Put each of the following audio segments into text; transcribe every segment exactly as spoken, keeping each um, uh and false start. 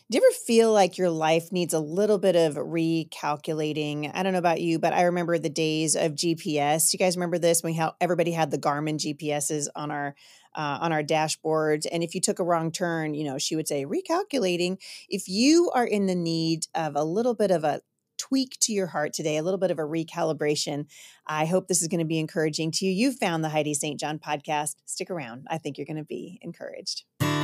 Do you ever feel like your life needs a little bit of recalculating? I don't know about you, but I remember the days of G P S. Do you guys remember this when how everybody had the Garmin G P S's on our uh, on our dashboards? And if you took a wrong turn, you know, she would say recalculating. If you are in the need of a little bit of a tweak to your heart today, a little bit of a recalibration, I hope this is going to be encouraging to you. You found the Heidi Saint John podcast. Stick around. I think you're going to be encouraged.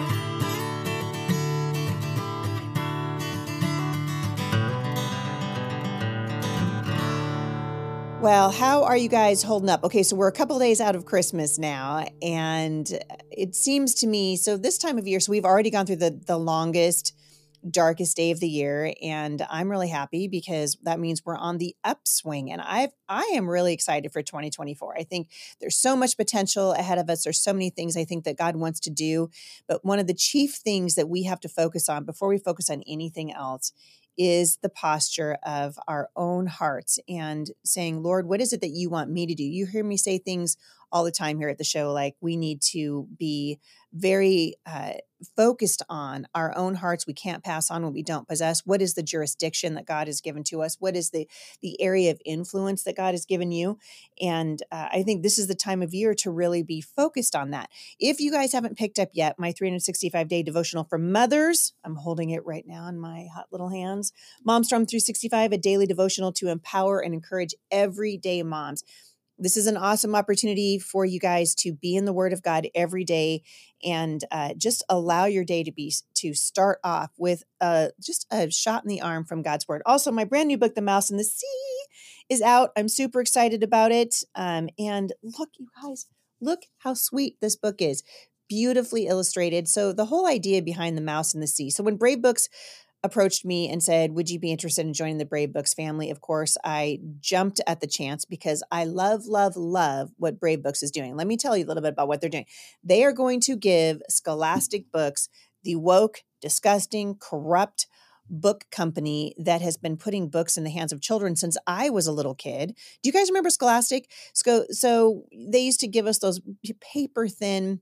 Well, how are you guys holding up? Okay, so we're a couple of days out of Christmas now, and it seems to me, so this time of year, so we've already gone through the the longest, darkest day of the year, and I'm really happy because that means we're on the upswing, and I've I am really excited for twenty twenty-four. I think there's so much potential ahead of us. There's so many things I think that God wants to do, but one of the chief things that we have to focus on before we focus on anything else is the posture of our own hearts and saying, Lord, what is it that you want me to do? You hear me say things all the time here at the show, like we need to be very uh, focused on our own hearts. We can't pass on what we don't possess. What is the jurisdiction that God has given to us? What is the, the area of influence that God has given you? And uh, I think this is the time of year to really be focused on that. If you guys haven't picked up yet, my three hundred sixty-five day devotional for mothers, I'm holding it right now in my hot little hands. Momstrom three sixty-five, a daily devotional to empower and encourage everyday moms. This is an awesome opportunity for you guys to be in the Word of God every day and uh, just allow your day to be to start off with uh, just a shot in the arm from God's Word. Also, my brand new book, The Mouse and the Sea, is out. I'm super excited about it. Um, and look, you guys, look how sweet this book is. Beautifully illustrated. So the whole idea behind The Mouse and the Sea. So when Brave Books approached me and said, would you be interested in joining the Brave Books family? Of course, I jumped at the chance because I love, love, love what Brave Books is doing. Let me tell you a little bit about what they're doing. They are going to give Scholastic Books, the woke, disgusting, corrupt book company that has been putting books in the hands of children since I was a little kid. Do you guys remember Scholastic? So, so they used to give us those paper thin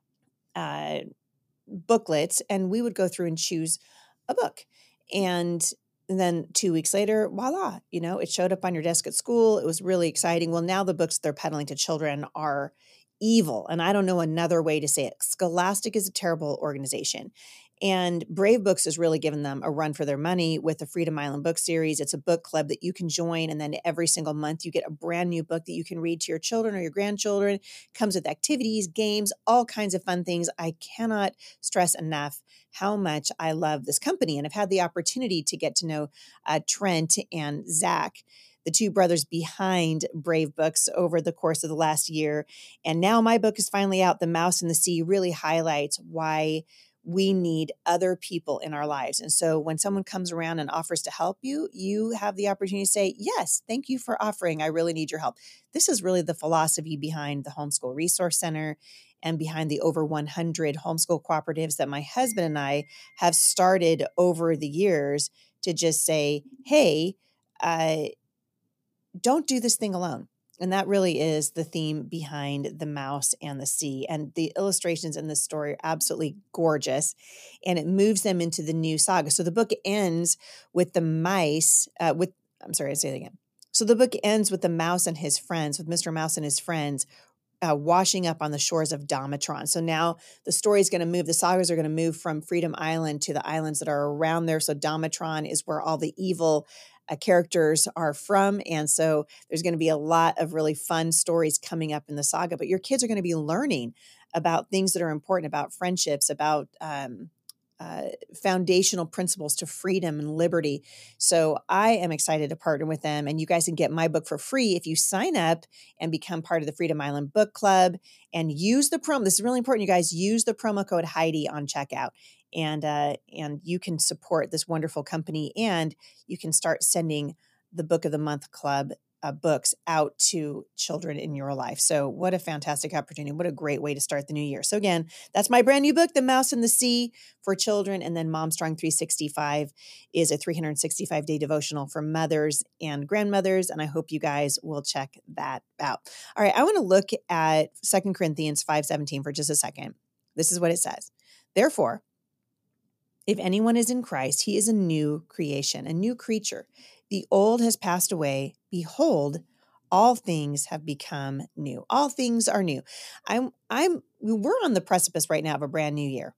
uh, booklets, and we would go through and choose a book. And then two weeks later, voila, you know, it showed up on your desk at school. It was really exciting. Well, now the books they're peddling to children are evil. And I don't know another way to say it. Scholastic is a terrible organization. And Brave Books has really given them a run for their money with the Freedom Island book series. It's a book club that you can join. And then every single month you get a brand new book that you can read to your children or your grandchildren. It comes with activities, games, all kinds of fun things. I cannot stress enough how much I love this company. And I've had the opportunity to get to know uh, Trent and Zach, the two brothers behind Brave Books, over the course of the last year. And now my book is finally out. The Mouse and the Sea really highlights why we need other people in our lives. And so when someone comes around and offers to help you, you have the opportunity to say, yes, thank you for offering. I really need your help. This is really the philosophy behind the Homeschool Resource Center and behind the over one hundred homeschool cooperatives that my husband and I have started over the years to just say, hey, uh, don't do this thing alone. And that really is the theme behind The Mouse and the Sea. And the illustrations in this story are absolutely gorgeous. And it moves them into the new saga. So the book ends with the mice, uh, with, I'm sorry, I say it again. So the book ends with the mouse and his friends, with Mister Mouse and his friends, Uh, washing up on the shores of Damatron. So now the story is going to move, the sagas are going to move from Freedom Island to the islands that are around there. So Damatron is where all the evil uh, characters are from. And so there's going to be a lot of really fun stories coming up in the saga, but your kids are going to be learning about things that are important, about friendships, about um, uh, foundational principles to freedom and liberty. So I am excited to partner with them, and you guys can get my book for free if you sign up and become part of the Freedom Island Book Club and use the promo. This is really important, you guys. Use the promo code Heidi on checkout, and uh, and you can support this wonderful company, and you can start sending the Book of the Month Club uh, books out to children in your life. So what a fantastic opportunity. What a great way to start the new year. So again, that's my brand new book, The Mouse and the Sea, for children. And then Momstrong three sixty-five is a three hundred sixty-five day devotional for mothers and grandmothers. And I hope you guys will check that out. All right. I want to look at Second Corinthians five seventeen for just a second. This is what it says. Therefore, If anyone is in Christ, he is a new creation, a new creature. The old has passed away. Behold, all things have become new. All things are new. I'm, I'm, we're on the precipice right now of a brand new year.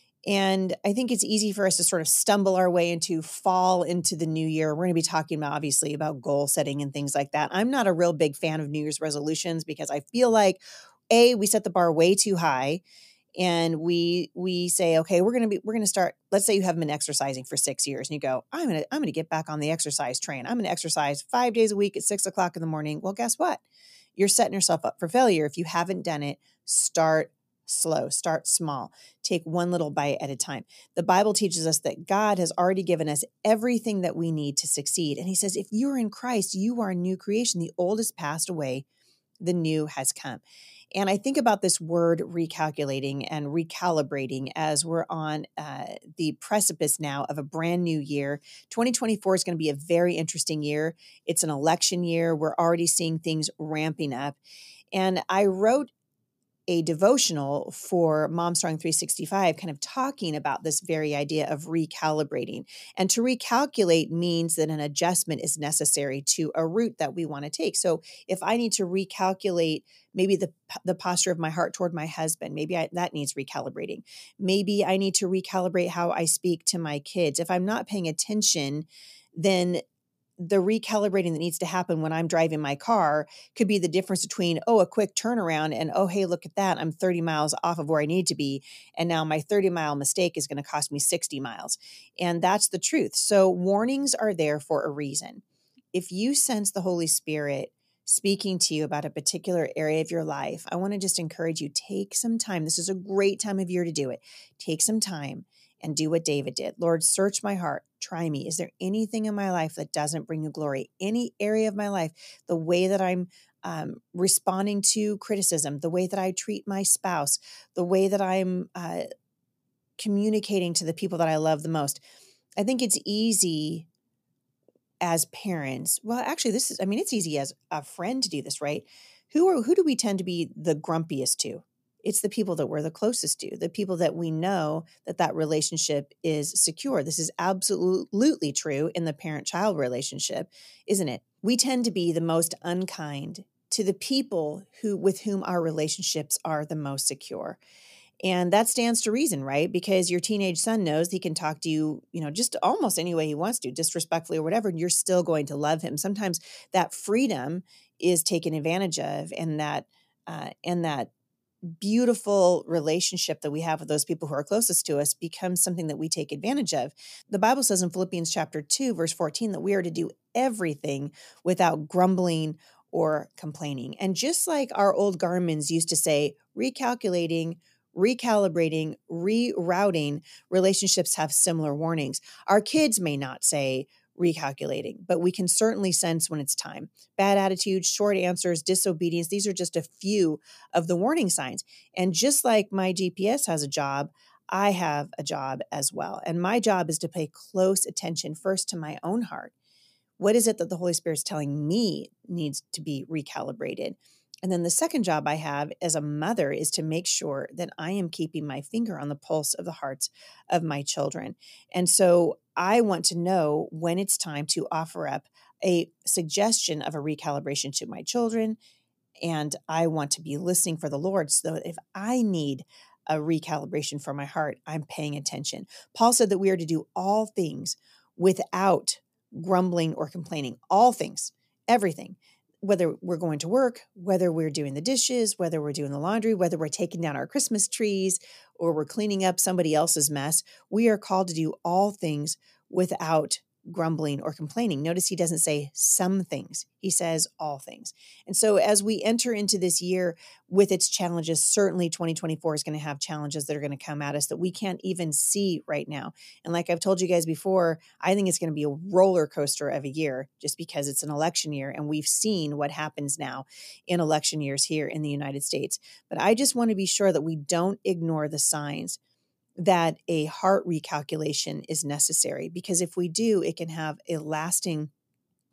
And I think it's easy for us to sort of stumble our way into fall into the new year. We're going to be talking about, obviously, about goal setting and things like that. I'm not a real big fan of New Year's resolutions because I feel like, A, we set the bar way too high. And we we say, okay, we're gonna be we're gonna start. Let's say you haven't been exercising for six years, and you go, I'm gonna I'm gonna get back on the exercise train. I'm gonna exercise five days a week at six o'clock in the morning. Well, guess what? You're setting yourself up for failure if you haven't done it. Start slow, start small, take one little bite at a time. The Bible teaches us that God has already given us everything that we need to succeed, and He says, if you're in Christ, you are a new creation. The old has passed away, the new has come. And I think about this word recalculating and recalibrating as we're on uh, the precipice now of a brand new year. twenty twenty-four is going to be a very interesting year. It's an election year. We're already seeing things ramping up. And I wrote a devotional for MomStrong three sixty-five, kind of talking about this very idea of recalibrating. And to recalculate means that an adjustment is necessary to a route that we want to take. So if I need to recalculate maybe the the posture of my heart toward my husband, maybe I, that needs recalibrating. Maybe I need to recalibrate how I speak to my kids. If I'm not paying attention, then the recalibrating that needs to happen when I'm driving my car could be the difference between, oh, a quick turnaround and, oh, hey, look at that. I'm thirty miles off of where I need to be. And now my thirty mile mistake is going to cost me sixty miles. And that's the truth. So warnings are there for a reason. If you sense the Holy Spirit speaking to you about a particular area of your life, I want to just encourage you, take some time. This is a great time of year to do it. Take some time and do what David did. Lord, search my heart. Try me. Is there anything in my life that doesn't bring you glory? Any area of my life, the way that I'm um, responding to criticism, the way that I treat my spouse, the way that I'm uh, communicating to the people that I love the most. I think it's easy as parents. Well, actually, this is, I mean, it's easy as a friend to do this, right? Who are, who do we tend to be the grumpiest to? It's the people that we're the closest to, the people that we know that that relationship is secure. This is absolutely true in the parent-child relationship, isn't it? We tend to be the most unkind to the people who with whom our relationships are the most secure. And that stands to reason, right? Because your teenage son knows he can talk to you, you know, just almost any way he wants to, disrespectfully or whatever, and you're still going to love him. Sometimes that freedom is taken advantage of, and that uh, and that beautiful relationship that we have with those people who are closest to us becomes something that we take advantage of. The Bible says in Philippians chapter two, verse fourteen, that we are to do everything without grumbling or complaining. And just like our old Garmins used to say, recalculating, recalibrating, rerouting, relationships have similar warnings. Our kids may not say recalculating, but we can certainly sense when it's time. Bad attitudes, short answers, disobedience, these are just a few of the warning signs. And just like my G P S has a job, I have a job as well. And my job is to pay close attention first to my own heart. What is it that the Holy Spirit is telling me needs to be recalibrated? And then the second job I have as a mother is to make sure that I am keeping my finger on the pulse of the hearts of my children. And so I want to know when it's time to offer up a suggestion of a recalibration to my children. And I want to be listening for the Lord, so that if I need a recalibration for my heart, I'm paying attention. Paul said that we are to do all things without grumbling or complaining. All things, everything. Whether we're going to work, whether we're doing the dishes, whether we're doing the laundry, whether we're taking down our Christmas trees, or we're cleaning up somebody else's mess, we are called to do all things without grumbling or complaining. Notice he doesn't say some things. He says all things. And so as we enter into this year with its challenges, certainly twenty twenty-four is going to have challenges that are going to come at us that we can't even see right now. And like I've told you guys before, I think it's going to be a roller coaster of a year just because it's an election year. And we've seen what happens now in election years here in the United States. But I just want to be sure that we don't ignore the signs that a heart recalculation is necessary, because if we do, it can have a lasting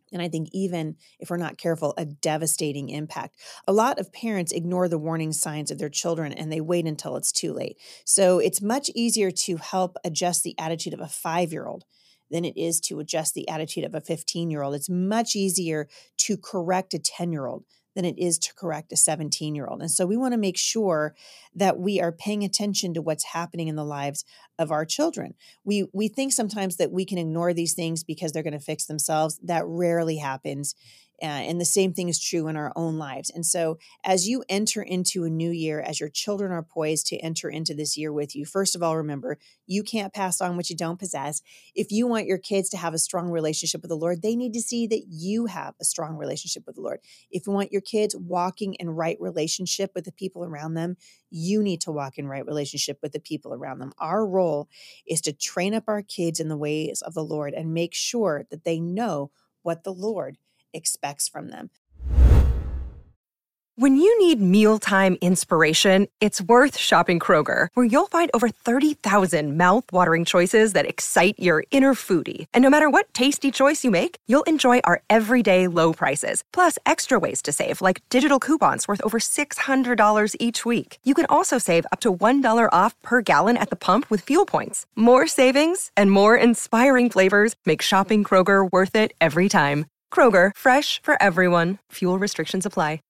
And I think even if we're not careful, a devastating impact. A lot of parents ignore the warning signs of their children and they wait until it's too late. So it's much easier to help adjust the attitude of a five-year-old than it is to adjust the attitude of a fifteen-year-old. It's much easier to correct a ten-year-old than it is to correct a seventeen-year-old. And so we want to make sure that we are paying attention to what's happening in the lives of our children. We we think sometimes that we can ignore these things because they're going to fix themselves. That rarely happens. Uh, and the same thing is true in our own lives. And so as you enter into a new year, as your children are poised to enter into this year with you, first of all, remember, you can't pass on what you don't possess. If you want your kids to have a strong relationship with the Lord, they need to see that you have a strong relationship with the Lord. If you want your kids walking in right relationship with the people around them, you need to walk in right relationship with the people around them. Our role is to train up our kids in the ways of the Lord and make sure that they know what the Lord expects from them. When you need mealtime inspiration, it's worth shopping Kroger, where you'll find over thirty thousand mouth-watering choices that excite your inner foodie. And no matter what tasty choice you make, you'll enjoy our everyday low prices, plus extra ways to save, like digital coupons worth over six hundred dollars each week. You can also save up to one dollar off per gallon at the pump with fuel points. More savings and more inspiring flavors make shopping Kroger worth it every time. Kroger, fresh for everyone. Fuel restrictions apply.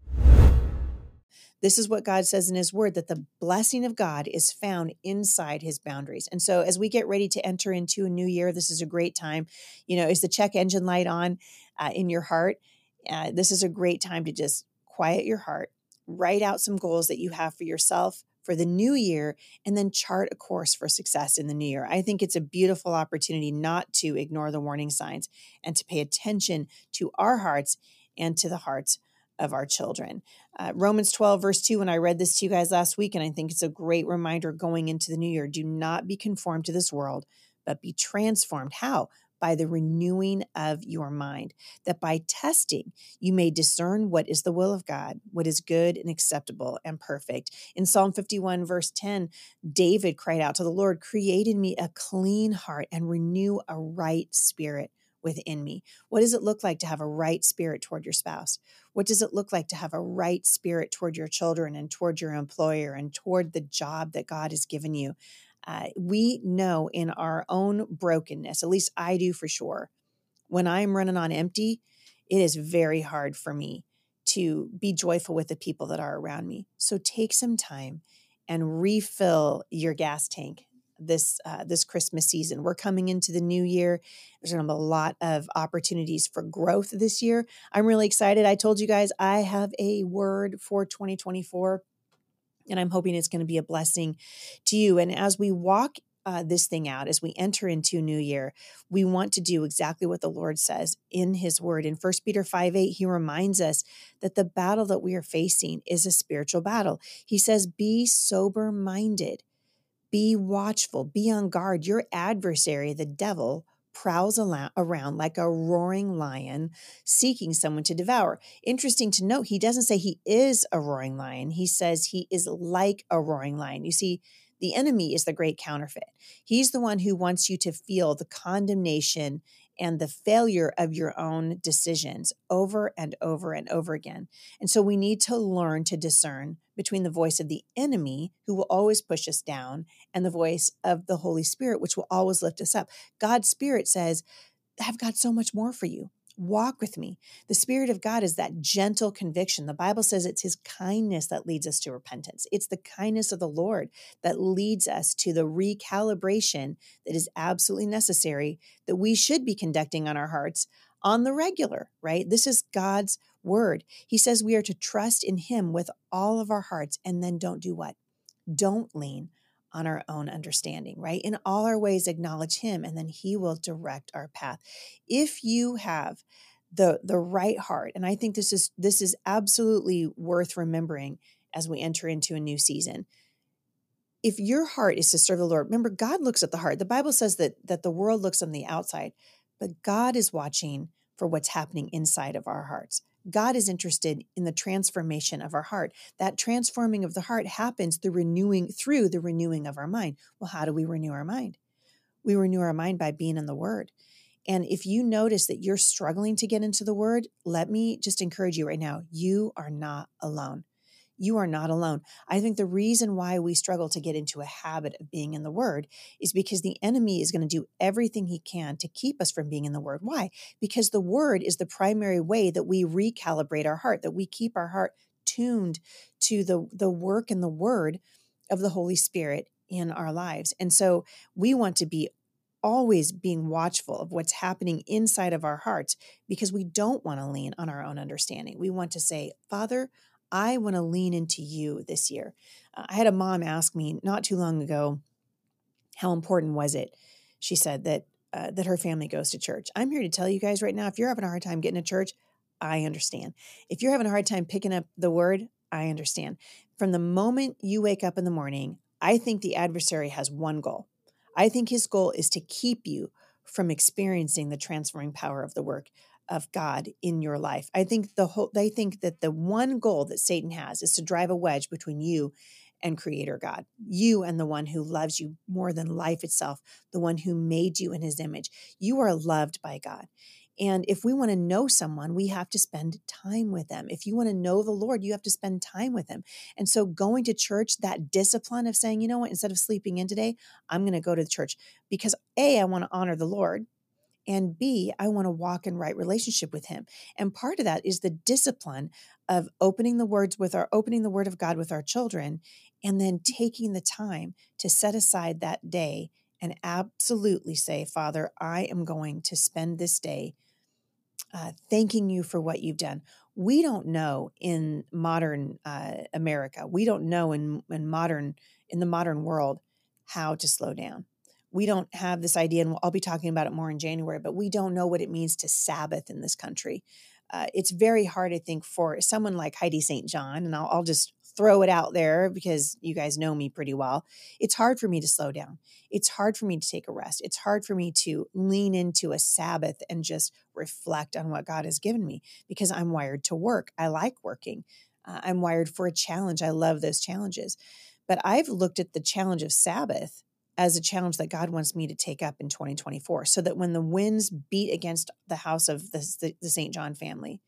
This is what God says in his word, that the blessing of God is found inside his boundaries. And so as we get ready to enter into a new year, this is a great time. You know, is the check engine light on uh, in your heart? Uh, this is a great time to just quiet your heart, write out some goals that you have for yourself for the new year, and then chart a course for success in the new year. I think it's a beautiful opportunity not to ignore the warning signs and to pay attention to our hearts and to the hearts of our children. Uh, Romans twelve, verse two, and I read this to you guys last week, and I think it's a great reminder going into the new year. Do not be conformed to this world, but be transformed. How? By the renewing of your mind, that by testing, you may discern what is the will of God, what is good and acceptable and perfect. In Psalm fifty-one, verse ten, David cried out to the Lord, create in me a clean heart and renew a right spirit within me. What does it look like to have a right spirit toward your spouse? What does it look like to have a right spirit toward your children and toward your employer and toward the job that God has given you? Uh, we know in our own brokenness, at least I do for sure, when I'm running on empty, it is very hard for me to be joyful with the people that are around me. So take some time and refill your gas tank this uh, this Christmas season. We're coming into the new year. There's going to be a lot of opportunities for growth this year. I'm really excited. I told you guys I have a word for twenty twenty-four, and I'm hoping it's going to be a blessing to you. And as we walk uh, this thing out, as we enter into a new year, we want to do exactly what the Lord says in his word. In First Peter five eight, he reminds us that the battle that we are facing is a spiritual battle. He says, be sober-minded. Be watchful, be on guard. Your adversary, the devil, prowls around like a roaring lion, seeking someone to devour. Interesting to note, he doesn't say he is a roaring lion. He says he is like a roaring lion. You see, the enemy is the great counterfeit. He's the one who wants you to feel the condemnation and the failure of your own decisions over and over and over again. And so we need to learn to discern between the voice of the enemy, who will always push us down, and the voice of the Holy Spirit, which will always lift us up. God's Spirit says, I've got so much more for you. Walk with me. The Spirit of God is that gentle conviction. The Bible says it's his kindness that leads us to repentance. It's the kindness of the Lord that leads us to the recalibration that is absolutely necessary, that we should be conducting on our hearts on the regular, right? This is God's word. He says we are to trust in him with all of our hearts, and then don't do what? Don't lean on our own understanding, right? In all our ways, acknowledge him, and then he will direct our path. If you have the, the right heart, and I think this is, this is absolutely worth remembering as we enter into a new season. If your heart is to serve the Lord, remember, God looks at the heart. The Bible says that, that the world looks on the outside, but God is watching for what's happening inside of our hearts. God is interested in the transformation of our heart. That transforming of the heart happens through renewing, through the renewing of our mind. Well, how do we renew our mind? We renew our mind by being in the Word. And if you notice that you're struggling to get into the word, let me just encourage you right now. You are not alone. You are not alone. I think the reason why we struggle to get into a habit of being in the word is because the enemy is going to do everything he can to keep us from being in the word. Why? Because the word is the primary way that we recalibrate our heart, that we keep our heart tuned to the, the work and the word of the Holy Spirit in our lives. And so we want to be always being watchful of what's happening inside of our hearts, because we don't want to lean on our own understanding. We want to say, Father, I want to lean into you this year. Uh, I had a mom ask me not too long ago, how important was it? She said that uh, that her family goes to church. I'm here to tell you guys right now, if you're having a hard time getting to church, I understand. If you're having a hard time picking up the word, I understand. From the moment you wake up in the morning, I think the adversary has one goal. I think his goal is to keep you from experiencing the transforming power of the work of God in your life. I think the whole, they think that the one goal that Satan has is to drive a wedge between you and Creator God, you and the one who loves you more than life itself, the one who made you in his image. You are loved by God. And if we want to know someone, we have to spend time with them. If you want to know the Lord, you have to spend time with him. And so going to church, that discipline of saying, you know what, instead of sleeping in today, I'm going to go to the church because A, I want to honor the Lord. And B, I want to walk in right relationship with him. And part of that is the discipline of opening the words with our opening the word of God with our children, and then taking the time to set aside that day and absolutely say, Father, I am going to spend this day uh, thanking you for what you've done. We don't know in modern uh, America, we don't know in, in modern in the modern world how to slow down. We don't have this idea, and I'll be talking about it more in January, but we don't know what it means to Sabbath in this country. Uh, it's very hard, I think, for someone like Heidi Saint John, and I'll, I'll just throw it out there because you guys know me pretty well. It's hard for me to slow down. It's hard for me to take a rest. It's hard for me to lean into a Sabbath and just reflect on what God has given me, because I'm wired to work. I like working. Uh, I'm wired for a challenge. I love those challenges. But I've looked at the challenge of Sabbath as a challenge that God wants me to take up in twenty twenty-four, so that when the winds beat against the house of the, the, the Saint John family,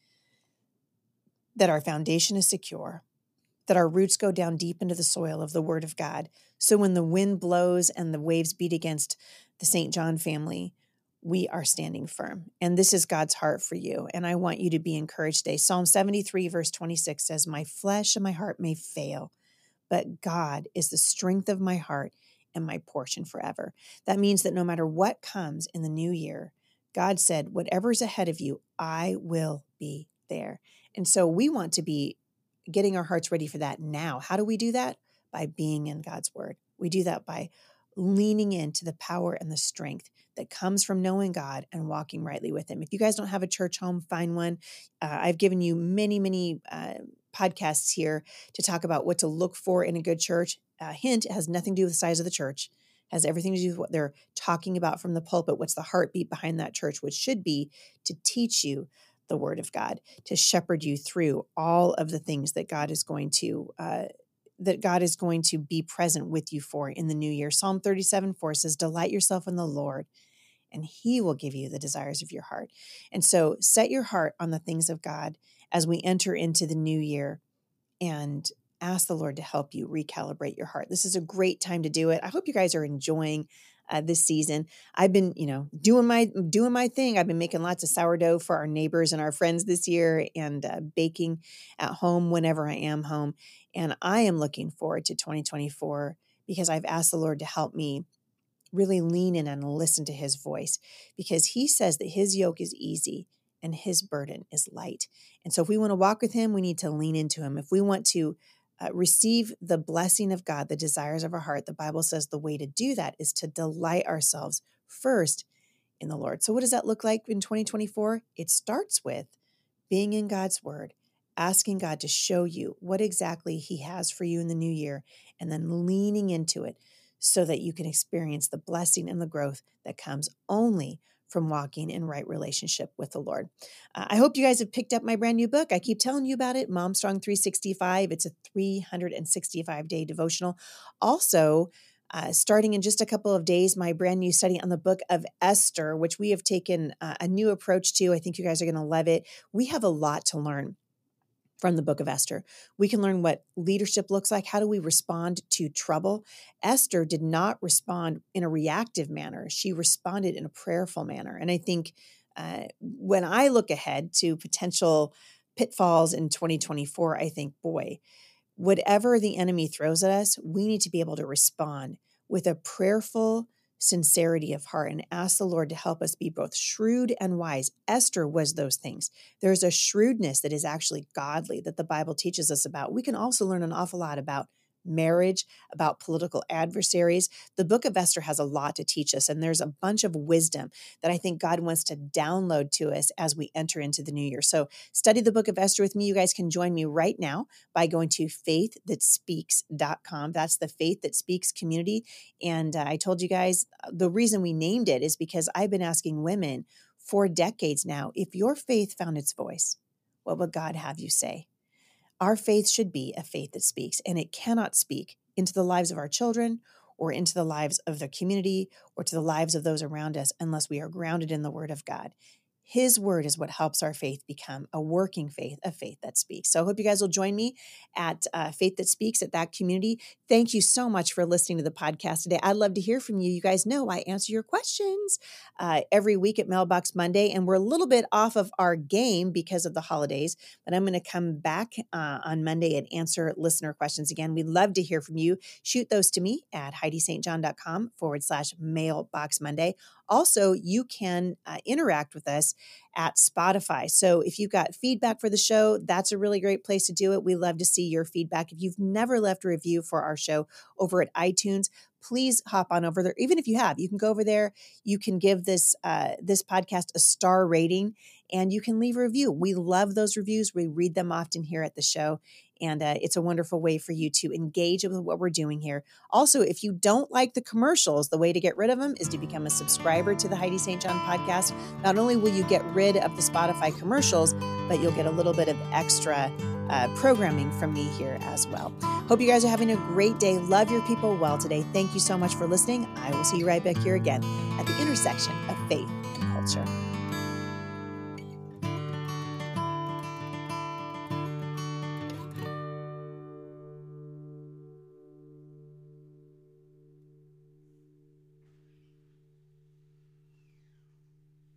that our foundation is secure, that our roots go down deep into the soil of the Word of God. So when the wind blows and the waves beat against the Saint John family, we are standing firm. And this is God's heart for you. And I want you to be encouraged today. Psalm seventy-three, verse twenty-six says, my flesh and my heart may fail, but God is the strength of my heart and my portion forever. That means that no matter what comes in the new year, God said, whatever's ahead of you, I will be there. And so we want to be getting our hearts ready for that now. How do we do that? By being in God's word. We do that by leaning into the power and the strength that comes from knowing God and walking rightly with him. If you guys don't have a church home, find one. Uh, I've given you many, many uh, podcasts here to talk about what to look for in a good church. Uh, hint, it has nothing to do with the size of the church. It has everything to do with what they're talking about from the pulpit. What's the heartbeat behind that church, which should be to teach you the word of God, to shepherd you through all of the things that God is going to uh, that God is going to be present with you for in the new year. Psalm thirty-seven four says, delight yourself in the Lord, and he will give you the desires of your heart. And so set your heart on the things of God as we enter into the new year, and ask the Lord to help you recalibrate your heart. This is a great time to do it. I hope you guys are enjoying uh, this season. I've been, you know, doing my doing my thing. I've been making lots of sourdough for our neighbors and our friends this year, and uh, baking at home whenever I am home. And I am looking forward to twenty twenty-four because I've asked the Lord to help me really lean in and listen to his voice, because he says that his yoke is easy and his burden is light. And so if we want to walk with him, we need to lean into him. If we want to uh, receive the blessing of God, the desires of our heart, the Bible says the way to do that is to delight ourselves first in the Lord. So what does that look like in twenty twenty-four? It starts with being in God's word, asking God to show you what exactly he has for you in the new year, and then leaning into it so that you can experience the blessing and the growth that comes only from walking in right relationship with the Lord. Uh, I hope you guys have picked up my brand new book. I keep telling you about it, Mom Strong three sixty-five. It's a three hundred sixty-five day devotional. Also, uh, starting in just a couple of days, my brand new study on the book of Esther, which we have taken uh, a new approach to. I think you guys are going to love it. We have a lot to learn from the book of Esther. We can learn what leadership looks like. How do we respond to trouble? Esther did not respond in a reactive manner. She responded in a prayerful manner. And I think uh, when I look ahead to potential pitfalls in twenty twenty-four, I think, boy, whatever the enemy throws at us, we need to be able to respond with a prayerful sincerity of heart and ask the Lord to help us be both shrewd and wise. Esther was those things. There's a shrewdness that is actually godly that the Bible teaches us about. We can also learn an awful lot about marriage, about political adversaries. The book of Esther has a lot to teach us, and there's a bunch of wisdom that I think God wants to download to us as we enter into the new year. So study the book of Esther with me. You guys can join me right now by going to faith that speaks dot com. That's the Faith That Speaks community. And uh, I told you guys the reason we named it is because I've been asking women for decades now, if your faith found its voice, what would God have you say? Our faith should be a faith that speaks, and it cannot speak into the lives of our children or into the lives of the community or to the lives of those around us unless we are grounded in the Word of God. His word is what helps our faith become a working faith, a faith that speaks. So I hope you guys will join me at uh, Faith That Speaks at that community. Thank you so much for listening to the podcast today. I'd love to hear from you. You guys know I answer your questions uh, every week at Mailbox Monday, and we're a little bit off of our game because of the holidays, but I'm going to come back uh, on Monday and answer listener questions again. We'd love to hear from you. Shoot those to me at HeidiSt.John.com forward slash Mailbox Monday. Also, you can uh, interact with us at Spotify. So if you've got feedback for the show, that's a really great place to do it. We love to see your feedback. If you've never left a review for our show over at iTunes, please hop on over there. Even if you have, you can go over there. You can give this uh, this podcast a star rating, and you can leave a review. We love those reviews. We read them often here at the show, and uh, it's a wonderful way for you to engage with what we're doing here. Also, if you don't like the commercials, the way to get rid of them is to become a subscriber to the Heidi Saint John podcast. Not only will you get rid of the Spotify commercials, but you'll get a little bit of extra uh, programming from me here as well. Hope you guys are having a great day. Love your people well today. Thank you so much for listening. I will see you right back here again at the intersection of faith and culture.